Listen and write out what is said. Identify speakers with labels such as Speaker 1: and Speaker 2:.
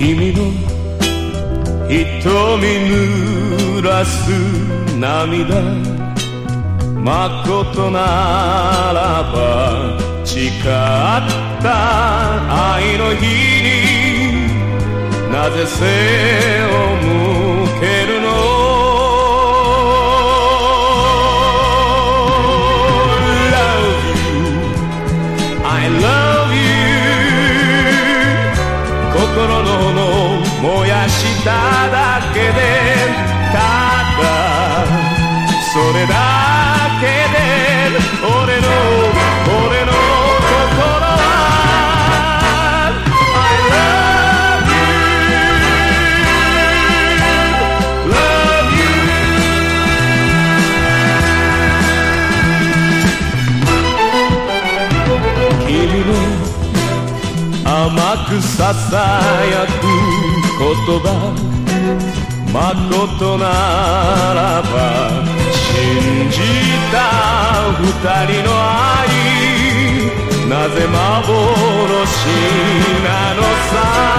Speaker 1: 君の瞳濡らす涙まことならば誓った愛の日になぜ背を向けるのI love you 心の燃やしただけでただそれだけで俺の心は I love you love you 君の甘くささやく言葉まことならば信じた二人の愛なぜ幻なのさ